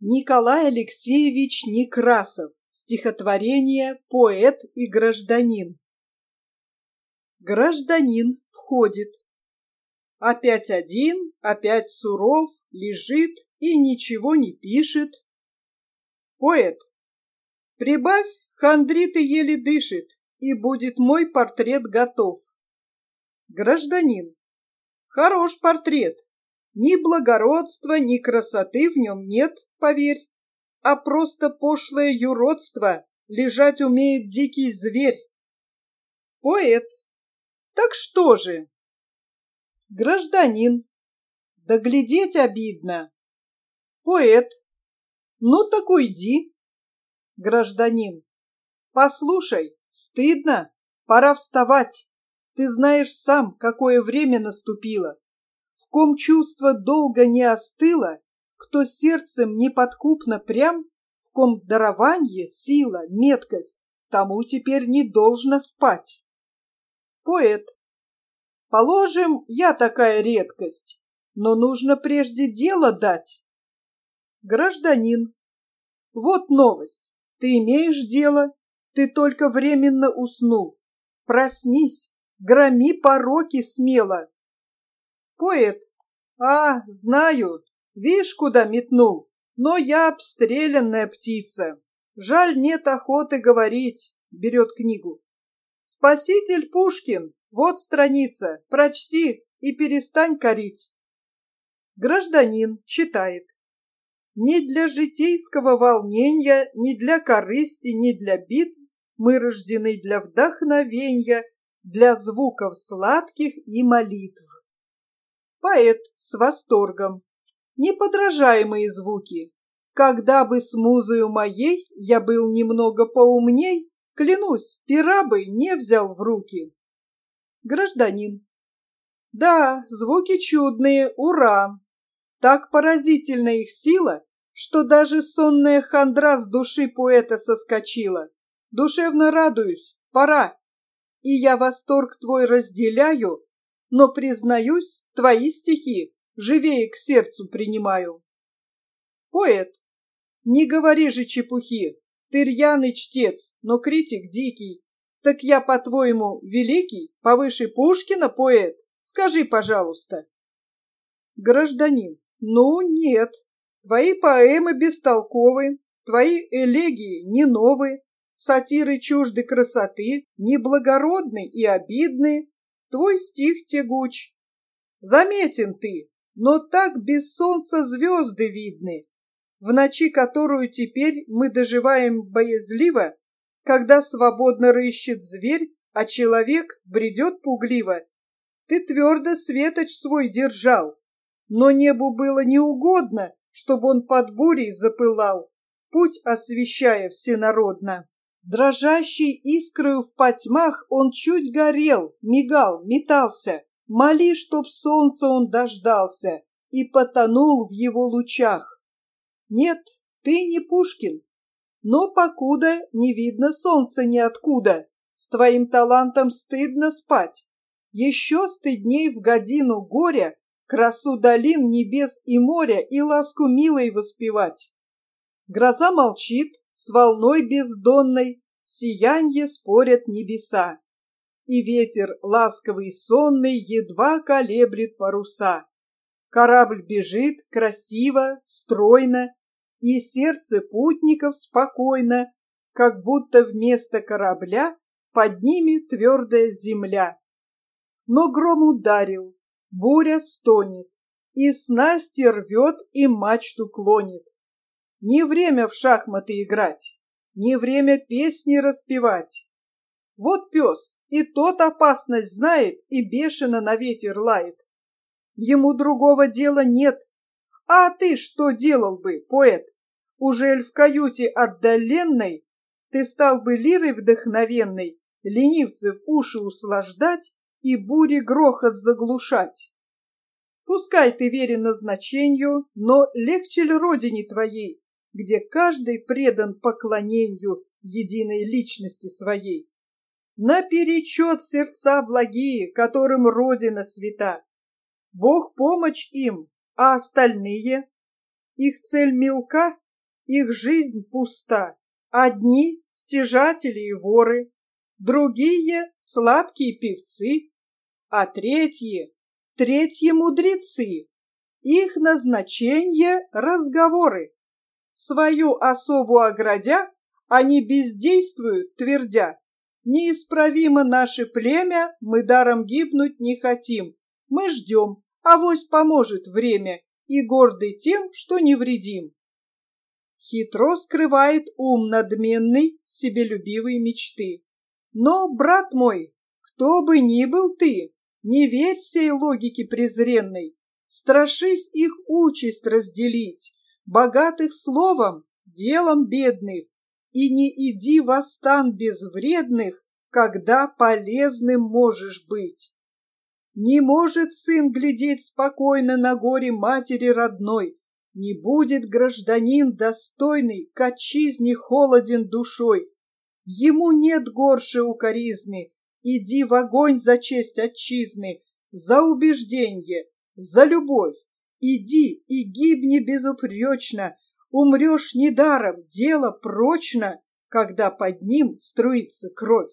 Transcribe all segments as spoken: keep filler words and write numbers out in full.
Николай Алексеевич Некрасов. Стихотворение «Поэт и гражданин». Гражданин входит. Опять один, опять суров, лежит и ничего не пишет. Поэт. Прибавь, хандрит и еле дышит, и будет мой портрет готов. Гражданин. Хорош портрет. Ни благородства, ни красоты в нем нет, поверь, а просто пошлое юродство, лежать умеет дикий зверь. Поэт. Так что же? Гражданин. Да глядеть обидно. Поэт. Ну так уйди. Гражданин. Послушай, стыдно, пора вставать. Ты знаешь сам, какое время наступило. В ком чувство долго не остыло, кто сердцем неподкупно прям, в ком дарованье, сила, меткость, тому теперь не должно спать. Поэт. Положим, я такая редкость, но нужно прежде дело дать. Гражданин. Вот новость. Ты имеешь дело, ты только временно уснул. Проснись, громи пороки смело. Поэт. А, знаю, вишь, куда метнул, но я обстрелянная птица. Жаль, нет охоты говорить. Берет книгу. Спаситель Пушкин, вот страница, прочти и перестань корить. Гражданин читает. Не для житейского волнения, не для корысти, не для битв мы рождены для вдохновенья, для звуков сладких и молитв. Поэт с восторгом. Неподражаемые звуки. Когда бы с музою моей я был немного поумней, клянусь, пера бы не взял в руки. Гражданин. Да, звуки чудные, ура! Так поразительна их сила, что даже сонная хандра с души поэта соскочила. Душевно радуюсь, пора. И я восторг твой разделяю, но, признаюсь, твои стихи живее к сердцу принимаю. Поэт. Не говори же чепухи, ты рьяный чтец, но критик дикий. Так я, по-твоему, великий, повыше Пушкина поэт? Скажи, пожалуйста. Гражданин. Ну, нет. Твои поэмы бестолковы, твои элегии не новые, сатиры чужды красоты, неблагородны и обидны. Твой стих тягуч. Заметен ты, но так без солнца звезды видны, в ночи, которую теперь мы доживаем боязливо, когда свободно рыщет зверь, а человек бредет пугливо. Ты твердо светоч свой держал, но небу было неугодно, чтобы он под бурей запылал, путь освещая всенародно. Дрожащей искрою в потьмах он чуть горел, мигал, метался. Моли, чтоб солнца он дождался и потонул в его лучах. Нет, ты не Пушкин, но покуда не видно солнца ниоткуда, с твоим талантом стыдно спать. Еще стыдней в годину горя красу долин, небес и моря и ласку милой воспевать. Гроза молчит, с волной бездонной в сиянье спорят небеса, и ветер ласковый и сонный едва колеблет паруса. Корабль бежит красиво, стройно, и сердце путников спокойно, как будто вместо корабля под ними твердая земля. Но гром ударил, буря стонет, и снасти рвет и мачту клонит. Не время в шахматы играть, не время песни распевать. Вот пес, и тот опасность знает и бешено на ветер лает. Ему другого дела нет. А ты что делал бы, поэт? Ужель в каюте отдаленной ты стал бы лирой вдохновенной, ленивцев уши услаждать и бури грохот заглушать? Пускай ты верен назначению, но легче ли родине твоей, где каждый предан поклонению единой личности своей? Наперечет сердца благие, которым Родина свята. Бог помощь им, а остальные? Их цель мелка, их жизнь пуста. Одни стяжатели и воры, другие сладкие певцы, а третьи, третьи мудрецы. Их назначение — разговоры. Свою особу оградя, они бездействуют, твердя: неисправимо наше племя, мы даром гибнуть не хотим. Мы ждем, авось поможет время, и горды тем, что невредим. Хитро скрывает ум надменный себелюбивые мечты. Но, брат мой, кто бы ни был ты, не верь сей логике презренной, страшись их участь разделить, богатых словом, делом бедных, и не иди во стан безвредных, когда полезным можешь быть. Не может сын глядеть спокойно на горе матери родной, не будет гражданин достойный к отчизне холоден душой. Ему нет горше укоризны, иди в огонь за честь отчизны, за убежденье, за любовь. Иди и гибни безупречно, умрешь недаром, дело прочно, когда под ним струится кровь.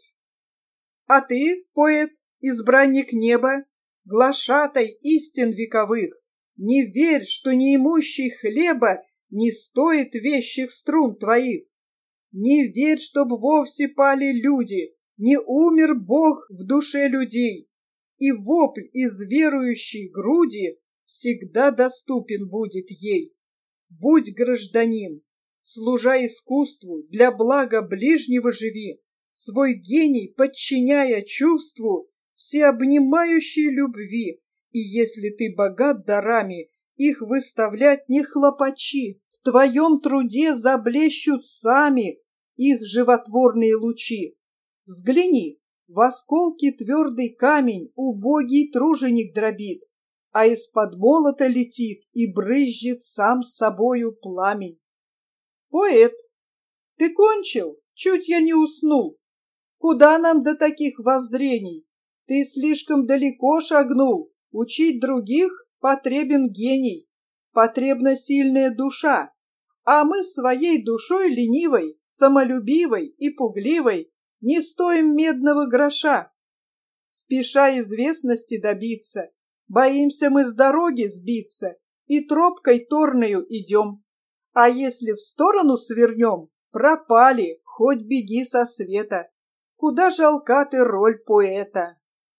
А ты, поэт, избранник неба, глашатай истин вековых, не верь, что неимущий хлеба не стоит вещих струн твоих. Не верь, чтоб вовсе пали люди, не умер Бог в душе людей, и вопль из верующей груди всегда доступен будет ей. Будь гражданин, служа искусству, для блага ближнего живи, свой гений подчиняя чувству всеобнимающей любви, и если ты богат дарами, их выставлять не хлопачи, в твоем труде заблещут сами их животворные лучи. Взгляни, в осколке твердый камень убогий труженик дробит, а из-под молота летит и брызжет сам собою пламень. Поэт, ты кончил? Чуть я не уснул. Куда нам до таких воззрений? Ты слишком далеко шагнул. Учить других потребен гений, потребна сильная душа, а мы своей душой ленивой, самолюбивой и пугливой не стоим медного гроша. Спеша известности добиться, боимся мы с дороги сбиться и тропкой торною идем. А если в сторону свернем, пропали, хоть беги со света. Куда жалка ты роль поэта?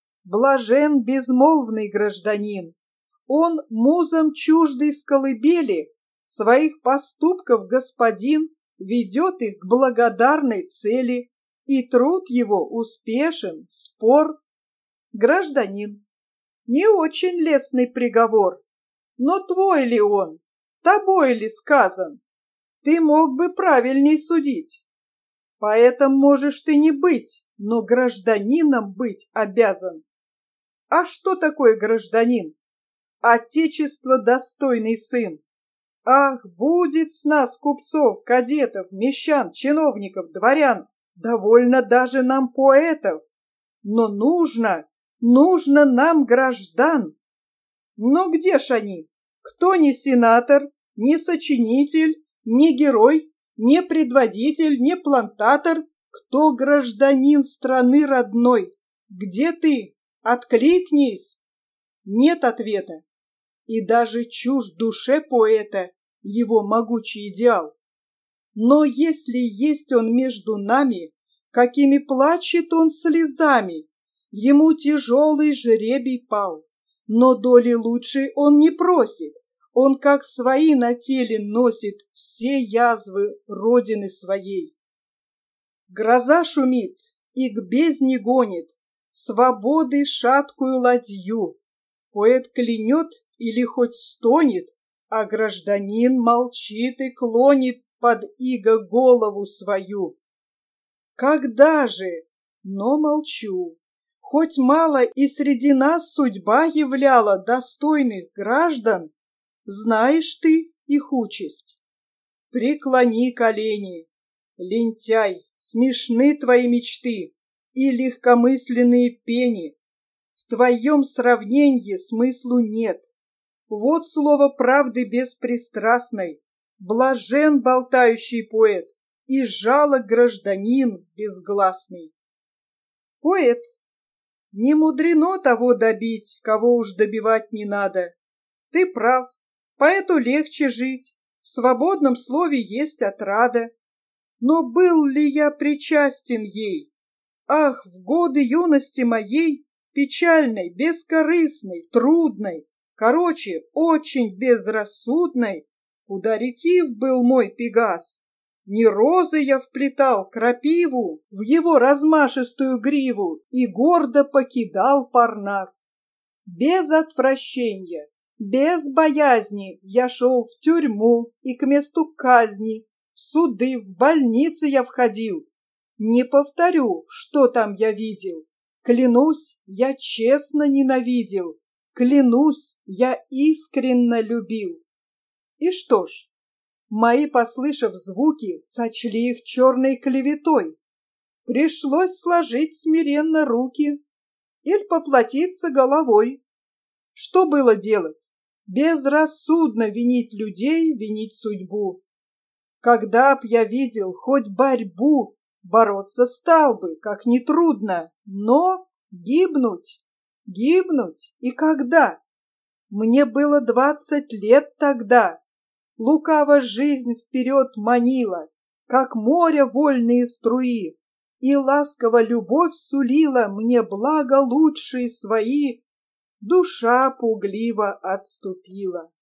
Блажен безмолвный гражданин. Он музам чуждый с колыбели, своих поступков господин ведет их к благодарной цели, и труд его успешен, спор. Гражданин, не очень лестный приговор, но твой ли он, тобой ли сказан? Ты мог бы правильней судить. Поэтому можешь ты не быть, но гражданином быть обязан. А что такое гражданин? Отечество достойный сын. Ах, будет с нас купцов, кадетов, мещан, чиновников, дворян, довольно даже нам поэтов. Но нужно, нужно нам граждан. Но где ж они? Кто не сенатор, не сочинитель, не герой, не предводитель, не плантатор? Кто гражданин страны родной? Где ты? Откликнись! Нет ответа. И даже чужд душе поэта его могучий идеал. Но если есть он между нами, какими плачет он слезами, ему тяжелый жребий пал, но доли лучшей он не просит, он как свои на теле носит все язвы родины своей. Гроза шумит и к бездне гонит свободы шаткую ладью. Поэт клянет или хоть стонет, а гражданин молчит и клонит под иго голову свою. Когда же? Но молчу. Хоть мало и среди нас судьба являла достойных граждан, знаешь ты их участь. Преклони колени, лентяй, смешны твои мечты и легкомысленные пени. В твоем сравнении смыслу нет. Вот слово правды беспристрастной. Блажен болтающий поэт и жалок гражданин безгласный. Поэт. Не мудрено того добить, кого уж добивать не надо. Ты прав, поэту легче жить, в свободном слове есть отрада. Но был ли я причастен ей? Ах, в годы юности моей, печальной, бескорыстной, трудной, короче, очень безрассудной, куда ретив был мой Пегас. Не розы я вплетал крапиву в его размашистую гриву и гордо покидал Парнас. Без отвращения, без боязни я шел в тюрьму и к месту казни, в суды, в больницы я входил. Не повторю, что там я видел. Клянусь, я честно ненавидел. Клянусь, я искренно любил. И что ж, мои, послышав звуки, сочли их черной клеветой. Пришлось сложить смиренно руки или поплатиться головой. Что было делать? Безрассудно винить людей, винить судьбу. Когда б я видел хоть борьбу, бороться стал бы, как нетрудно, но гибнуть, гибнуть и когда? Мне было двадцать лет тогда. Лукаво жизнь вперед манила, как море вольные струи, и ласково любовь сулила мне благо лучшие свои. Душа пугливо отступила.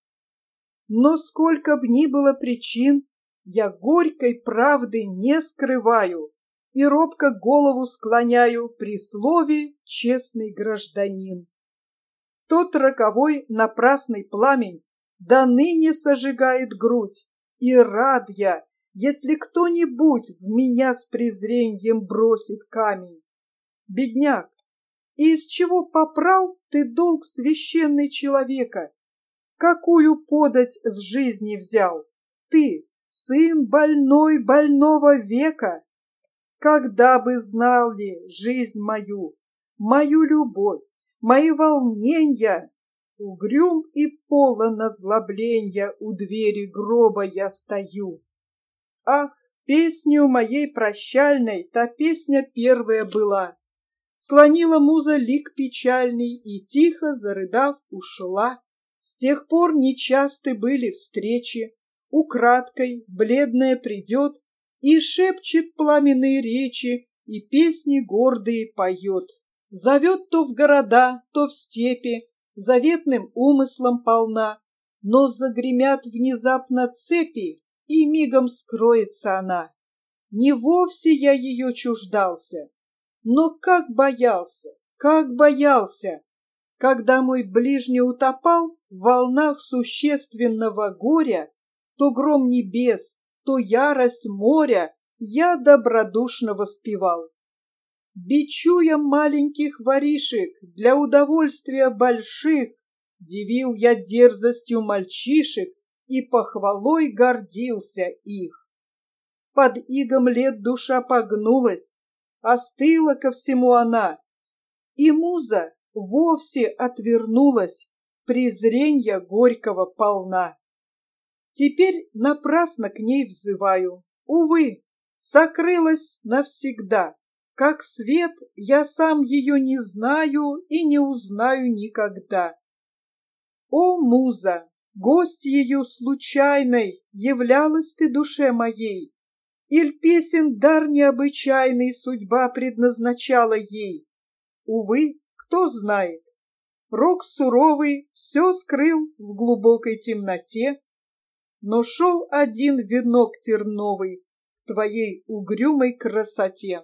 Но сколько б ни было причин, я горькой правды не скрываю и робко голову склоняю при слове «честный гражданин». Тот роковой напрасный пламень до ныне сожигает грудь, и рад я, если кто-нибудь в меня с презреньем бросит камень. Бедняк, и из чего попрал ты долг священный человека? Какую подать с жизни взял? Ты, сын больной больного века? Когда бы знал ли жизнь мою, мою любовь, мои волненья? Угрюм и полон озлобленья у двери гроба я стою. Ах, песню моей прощальной та песня первая была. Склонила муза лик печальный и, тихо зарыдав, ушла. С тех пор нечасты были встречи. Украдкой бледная придет и шепчет пламенные речи, и песни гордые поет. Зовет то в города, то в степи, заветным умыслом полна, но загремят внезапно цепи, и мигом скроется она. Не вовсе я ее чуждался, но как боялся, как боялся, когда мой ближний утопал в волнах существенного горя, то гром небес, то ярость моря я добродушно воспевал. Бичуя маленьких воришек для удовольствия больших, дивил я дерзостью мальчишек и похвалой гордился их. Под игом лет душа погнулась, остыла ко всему она, и муза вовсе отвернулась, презренья горького полна. Теперь напрасно к ней взываю, увы, сокрылась навсегда. Как свет, я сам ее не знаю и не узнаю никогда. О, муза, гость ее случайной, являлась ты душе моей, иль песен дар необычайный судьба предназначала ей? Увы, кто знает, рок суровый все скрыл в глубокой темноте, но шел один венок терновый в твоей угрюмой красоте.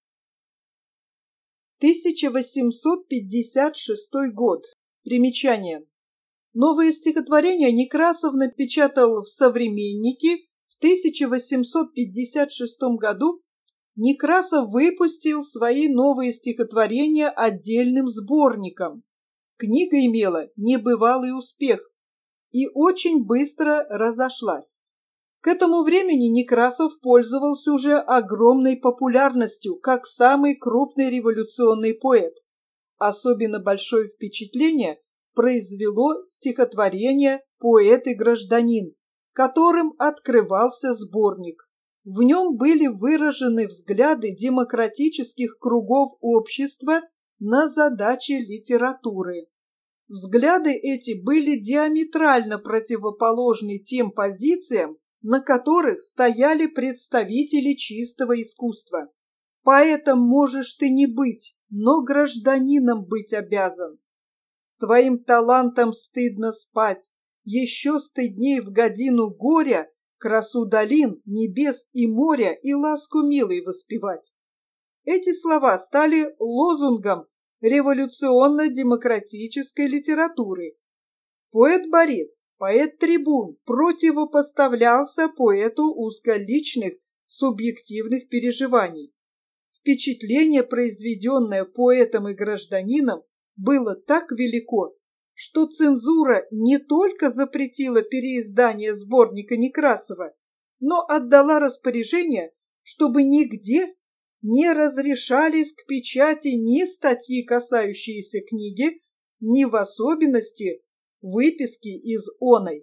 тысяча восемьсот пятьдесят шестой год. Примечание. Новое стихотворение Некрасов напечатал в «Современнике». В тысяча восемьсот пятьдесят шестом году Некрасов выпустил свои новые стихотворения отдельным сборником. Книга имела небывалый успех и очень быстро разошлась. К этому времени Некрасов пользовался уже огромной популярностью как самый крупный революционный поэт. Особенно большое впечатление произвело стихотворение «Поэт и гражданин», которым открывался сборник. В нем были выражены взгляды демократических кругов общества на задачи литературы. Взгляды эти были диаметрально противоположны тем позициям, на которых стояли представители чистого искусства. Поэтом можешь ты не быть, но гражданином быть обязан. С твоим талантом стыдно спать, еще стыдней в годину горя красу долин, небес и моря и ласку милой воспевать. Эти слова стали лозунгом революционно-демократической литературы. Поэт-борец, поэт-трибун противопоставлялся поэту узколичных субъективных переживаний. Впечатление, произведенное поэтом и гражданином, было так велико, что цензура не только запретила переиздание сборника Некрасова, но отдала распоряжение, чтобы нигде не разрешались к печати ни статьи, касающиеся книги, ни в особенности выписки из оной.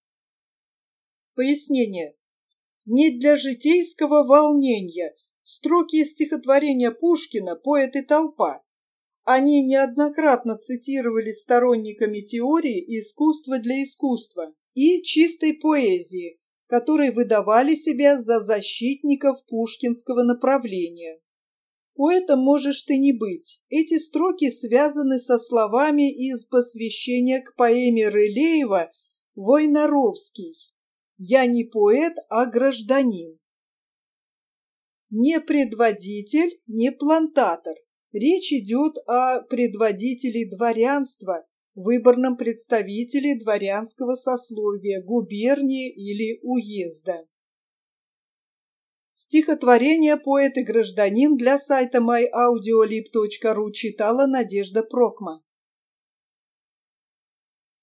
Пояснение. Не для житейского волнения строки из стихотворения Пушкина «Поэт и толпа». Они неоднократно цитировались сторонниками теории искусства для искусства и чистой поэзии, которые выдавали себя за защитников пушкинского направления. Поэтом можешь ты не быть. Эти строки связаны со словами из посвящения к поэме Рылеева «Войнаровский». «Я не поэт, а гражданин». Не предводитель, не плантатор. Речь идет о предводителе дворянства, выборном представителе дворянского сословия, губернии или уезда. Стихотворение «Поэт и гражданин» для сайта май аудиолиб точка ру читала Надежда Прокма.